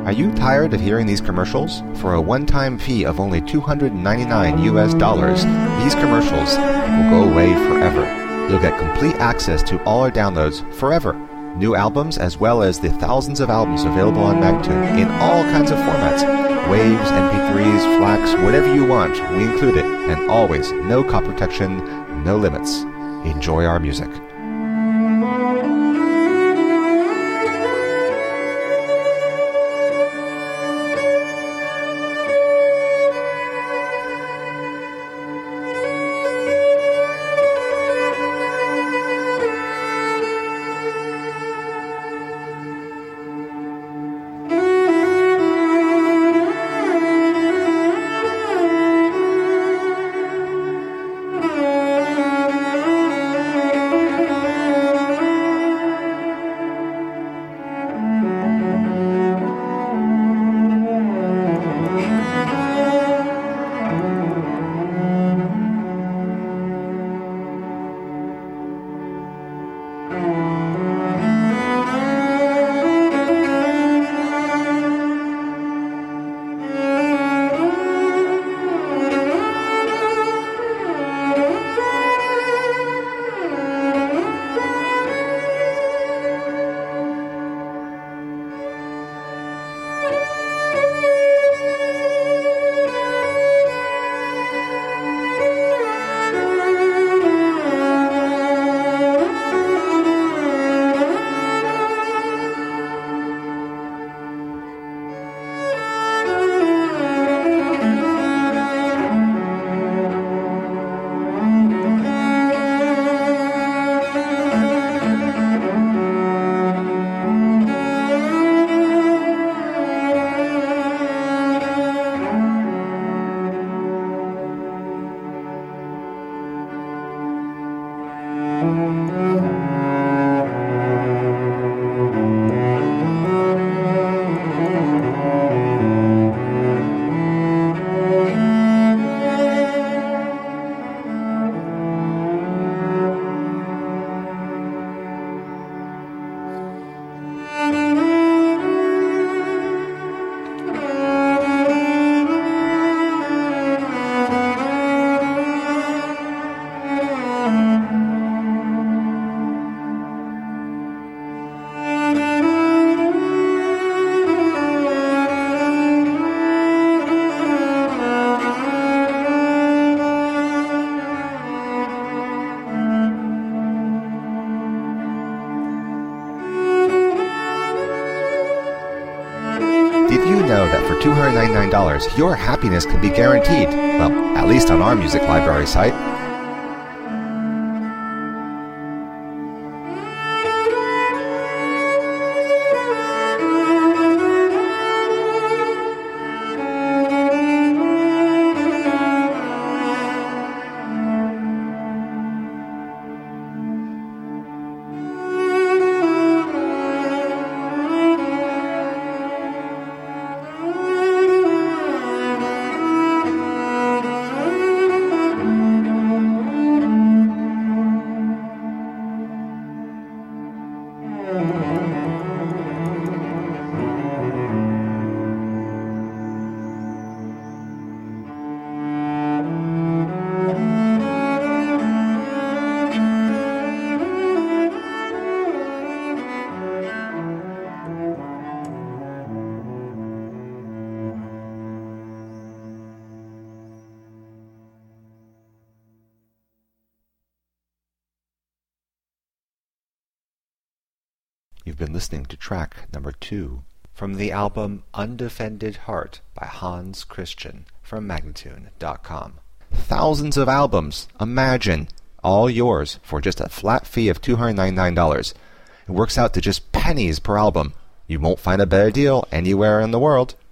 Are you tired of hearing these commercials? For a one-time fee of only $299, these commercials will go away forever. You'll get complete access to all our downloads forever. New albums as well as the thousands of albums available on Magnatune in all kinds of formats. Waves, MP3s, FLACs, whatever you want, we include it. And always, no copy protection, no limits. Enjoy our music. Did you know that for $299, your happiness can be guaranteed? Well, at least on our music library site. You've been listening to track number 2 from the album Undefended Heart by Hans Christian from Magnatune.com. Thousands of albums, imagine, all yours for just a flat fee of $299. It works out to just pennies per album. You won't find a better deal anywhere in the world.